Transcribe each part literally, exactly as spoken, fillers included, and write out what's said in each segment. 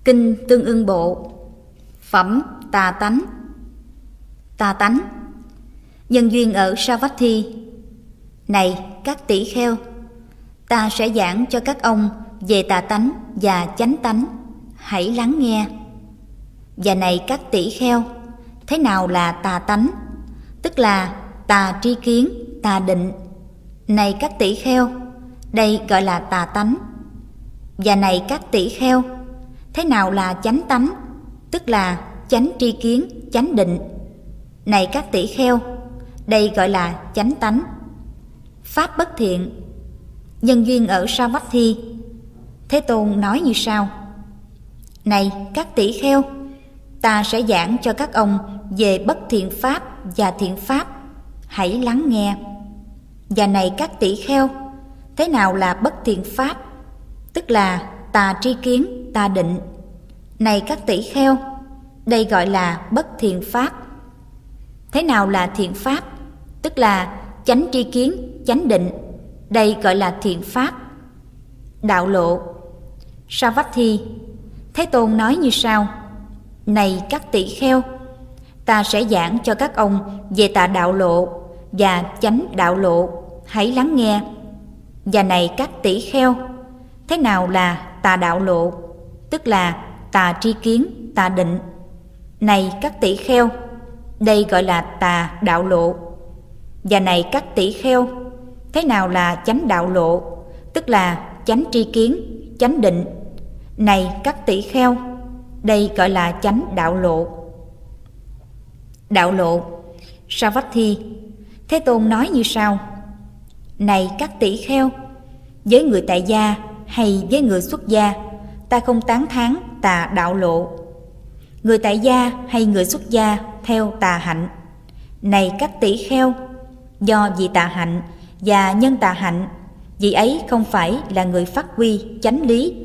Kinh Tương Ưng Bộ. Phẩm Tà Tánh. Tà tánh. Nhân duyên ở Savatthi. Này các tỷ kheo, ta sẽ giảng cho các ông về tà tánh và chánh tánh, hãy lắng nghe. Và này các tỷ kheo, thế nào là tà tánh? Tức là tà tri kiến, tà định. Này các tỷ kheo, đây gọi là tà tánh. Và này các tỷ kheo, thế nào là chánh tánh? Tức là chánh tri kiến, chánh định. Này các tỷ kheo, đây gọi là chánh tánh. Pháp bất thiện. Nhân duyên ở Savatthi. Thế Tôn nói như sau: Này các tỷ kheo, ta sẽ giảng cho các ông về bất thiện pháp và thiện pháp, hãy lắng nghe. Và này các tỷ kheo, thế nào là bất thiện pháp? Tức là tà tri kiến, tà định. Này các tỷ kheo, đây gọi là bất thiện pháp. Thế nào là thiện pháp? Tức là chánh tri kiến, chánh định. Đây gọi là thiện pháp. Đạo lộ. Savatthi. Thế Tôn nói như sau: Này các tỷ kheo, ta sẽ giảng cho các ông về tà đạo lộ và chánh đạo lộ, hãy lắng nghe. Và này các tỷ kheo, thế nào là tà đạo lộ? Tức là tà tri kiến, tà định. Này các tỷ kheo, đây gọi là tà đạo lộ. Và này các tỷ kheo, thế nào là chánh đạo lộ? Tức là chánh tri kiến, chánh định. Này các tỷ kheo, đây gọi là chánh đạo lộ. Đạo lộ. Savatthi. Thế Tôn nói như sau: Này các tỷ kheo, với người tại gia hay với người xuất gia, ta không tán thán tà đạo lộ. Người tại gia hay người xuất gia theo tà hạnh. Này các tỷ kheo, do vì tà hạnh và nhân tà hạnh, vị ấy không phải là người phát huy chánh lý,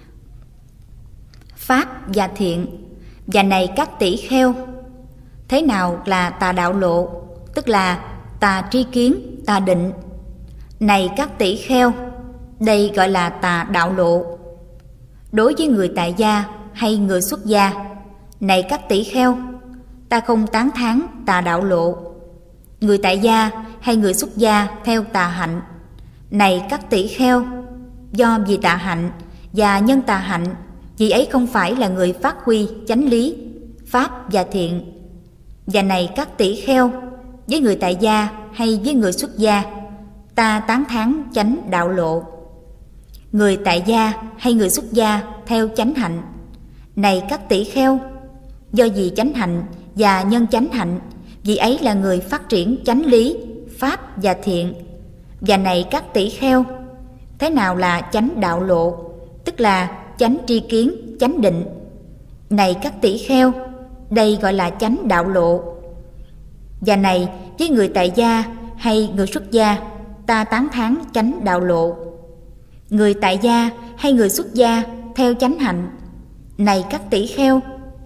pháp và thiện. Và này các tỷ kheo, thế nào là tà đạo lộ? Tức là tà tri kiến, tà định. Này các tỷ kheo, đây gọi là tà đạo lộ. Đối với người tại gia hay người xuất gia, này các tỷ kheo, ta không tán thán tà đạo lộ. Người tại gia hay người xuất gia theo tà hạnh. Này các tỷ kheo, do vì tà hạnh và nhân tà hạnh, vị ấy không phải là người phát huy chánh lý, pháp và thiện. Và này các tỷ kheo, với người tại gia hay với người xuất gia, ta tán thán chánh đạo lộ. Người tại gia hay người xuất gia theo chánh hạnh. Này các tỷ kheo, do vì chánh hạnh và nhân chánh hạnh, vị ấy là người phát triển chánh lý, pháp và thiện. Và này các tỷ kheo, thế nào là chánh đạo lộ? Tức là chánh tri kiến, chánh định. Này các tỷ kheo, đây gọi là chánh đạo lộ. Và này với người tại gia hay người xuất gia, ta tán thán chánh đạo lộ. Người tại gia hay người xuất gia theo chánh hạnh. Này các tỷ kheo,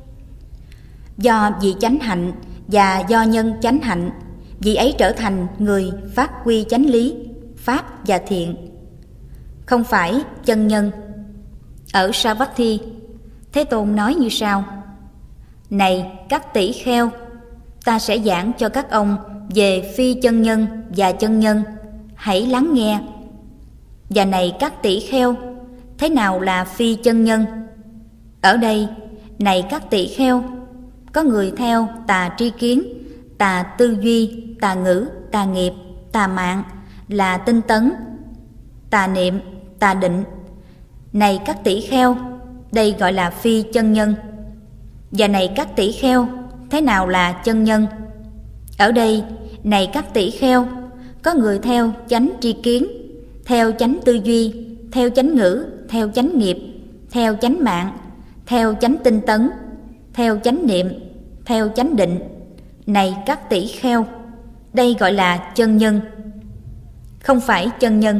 do vì chánh hạnh và do nhân chánh hạnh, vị ấy trở thành người phát huy chánh lý, pháp và thiện, không phải chân nhân. Ở Savatthi, Thế Tôn nói như sau: Này các tỷ kheo, ta sẽ giảng cho các ông về phi chân nhân và chân nhân, hãy lắng nghe. Và này các tỷ kheo, thế nào là phi chân nhân? Ở đây, này các tỷ kheo, có người theo tà tri kiến, tà tư duy, tà ngữ, tà nghiệp, tà mạng, là tinh tấn, tà niệm, tà định. Này các tỷ kheo, đây gọi là phi chân nhân. Và này các tỷ kheo, thế nào là chân nhân? Ở đây, này các tỷ kheo, có người theo chánh tri kiến, theo chánh tư duy, theo chánh ngữ, theo chánh nghiệp, theo chánh mạng, theo chánh tinh tấn, theo chánh niệm, theo chánh định. Này các tỷ kheo, đây gọi là chân nhân, không phải chân nhân.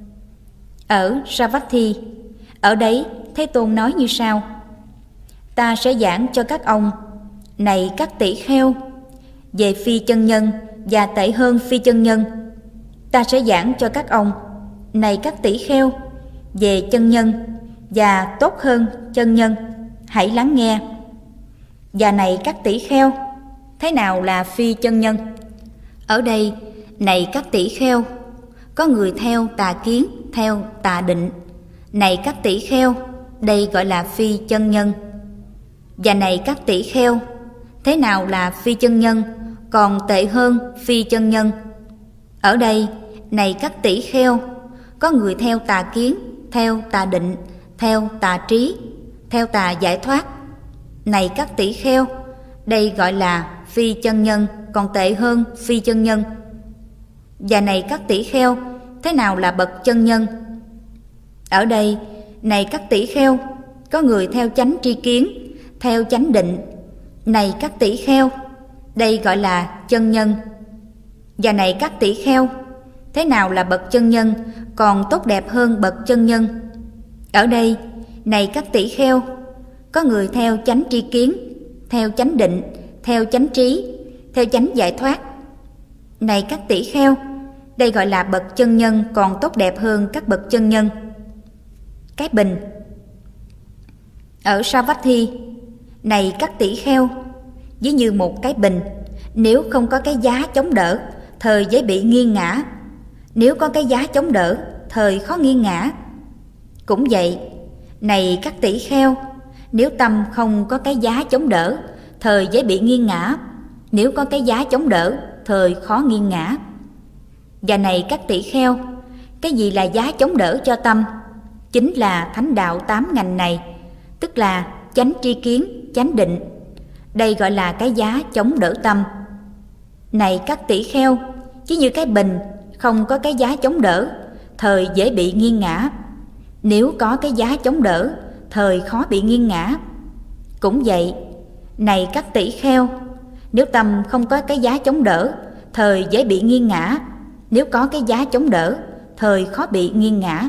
Ở Savatthi, ở đấy Thế Tôn nói như sau: Ta sẽ giảng cho các ông, này các tỷ kheo, về phi chân nhân và tệ hơn phi chân nhân. Ta sẽ giảng cho các ông, này các tỷ kheo, về chân nhân và tốt hơn chân nhân, hãy lắng nghe. Và này các tỷ kheo, thế nào là phi chân nhân? Ở đây, này các tỷ kheo, có người theo tà kiến, theo tà định. Này các tỷ kheo, đây gọi là phi chân nhân. Và này các tỷ kheo, thế nào là phi chân nhân, còn tệ hơn phi chân nhân? Ở đây, này các tỷ kheo, có người theo tà kiến, theo tà định, theo tà trí, theo tà giải thoát. Này các tỷ kheo, đây gọi là phi chân nhân, còn tệ hơn phi chân nhân. Và này các tỷ kheo, thế nào là bậc chân nhân? Ở đây, này các tỷ kheo, có người theo chánh tri kiến, theo chánh định. Này các tỷ kheo, đây gọi là chân nhân. Và này các tỷ kheo, thế nào là bậc chân nhân, còn tốt đẹp hơn bậc chân nhân? Ở đây, này các tỷ kheo, có người theo chánh tri kiến, theo chánh định, theo chánh trí, theo chánh giải thoát. Này các tỷ kheo, đây gọi là bậc chân nhân, còn tốt đẹp hơn các bậc chân nhân. Cái bình. Ở Savatthi, này các tỷ kheo, ví như một cái bình, nếu không có cái giá chống đỡ, thời dễ bị nghiêng ngã. Nếu có cái giá chống đỡ, thời khó nghiêng ngã. Cũng vậy, này các tỷ kheo, nếu tâm không có cái giá chống đỡ, thời dễ bị nghiêng ngã. Nếu có cái giá chống đỡ, thời khó nghiêng ngã. Và này các tỷ kheo, cái gì là giá chống đỡ cho tâm? Chính là thánh đạo tám ngành này, tức là chánh tri kiến, chánh định. Đây gọi là cái giá chống đỡ tâm. Này các tỷ kheo, chứ như cái bình không có cái giá chống đỡ, thời dễ bị nghiêng ngã. Nếu có cái giá chống đỡ, thời khó bị nghiêng ngã. Cũng vậy, này các tỷ kheo, nếu tâm không có cái giá chống đỡ, thời dễ bị nghiêng ngã. Nếu có cái giá chống đỡ, thời khó bị nghiêng ngã.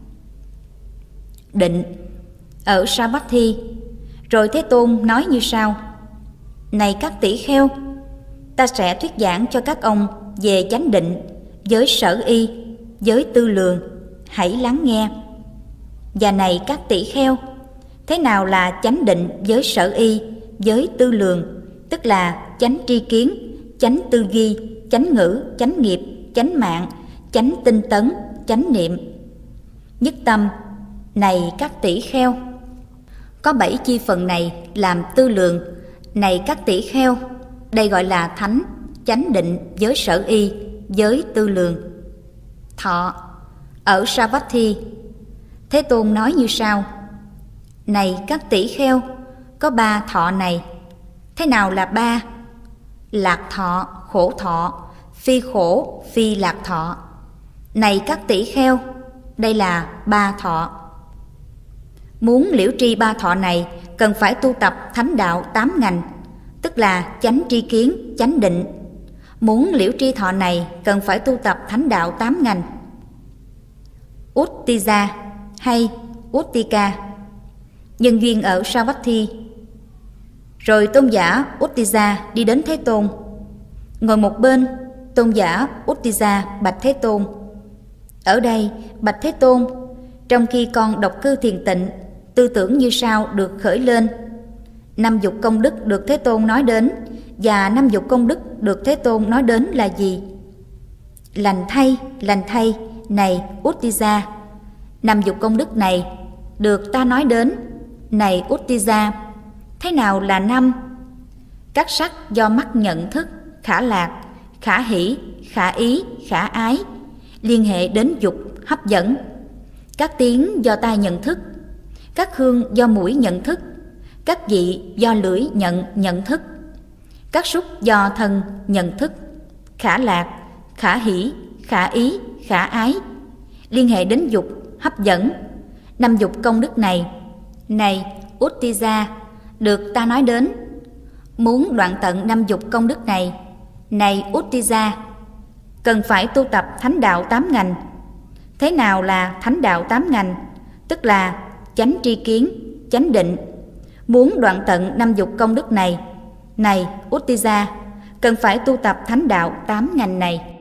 Định. Ở Savatthi, rồi Thế Tôn nói như sau: Này các tỷ kheo, ta sẽ thuyết giảng cho các ông về chánh định, giới sở y, giới tư lường, hãy lắng nghe. Và này các tỷ kheo, thế nào là chánh định, giới sở y, giới tư lường, tức là chánh tri kiến, chánh tư duy, chánh ngữ, chánh nghiệp, chánh mạng, chánh tinh tấn, chánh niệm. Nhất tâm. Này các tỷ kheo, có bảy chi phần này làm tư lường. Này các tỷ kheo, đây gọi là thánh, chánh định, giới sở y, giới tư lường. Thọ. Ở Savatthi, Thế Tôn nói như sau: Này các tỷ kheo, có ba thọ này. Thế nào là ba? Lạc thọ, khổ thọ, phi khổ, phi lạc thọ. Này các tỷ kheo, đây là ba thọ. Muốn liễu tri ba thọ này, cần phải tu tập thánh đạo tám ngành, tức là chánh tri kiến, chánh định. Muốn liễu tri thọ này, cần phải tu tập thánh đạo tám ngành. Uttija hay Uttika. Nhân duyên ở Savatthi. Rồi tôn giả Uttija đi đến Thế Tôn. Ngồi một bên, tôn giả Uttija bạch Thế Tôn: Ở đây, bạch Thế Tôn, trong khi con độc cư thiền tịnh, tư tưởng như sau được khởi lên. Năm dục công đức được Thế Tôn nói đến, và năm dục công đức được Thế Tôn nói đến là gì? Lành thay, lành thay, này Uttija, năm dục công đức này được ta nói đến, này Uttija. Thế nào là năm? Các sắc do mắt nhận thức, khả lạc, khả hỷ, khả ý, khả ái, liên hệ đến dục, hấp dẫn. Các tiếng do tai nhận thức, các hương do mũi nhận thức, các vị do lưỡi nhận nhận thức, các xúc do thân nhận thức, khả lạc, khả hỷ, khả ý, khả ái, liên hệ đến dục, hấp dẫn. Năm dục công đức này, này Uttija, được ta nói đến. Muốn đoạn tận năm dục công đức này, này Uttija, cần phải tu tập thánh đạo tám ngành. Thế nào là thánh đạo tám ngành? Tức là chánh tri kiến, chánh định. Muốn đoạn tận năm dục công đức này, này Uttija, cần phải tu tập thánh đạo tám ngành này.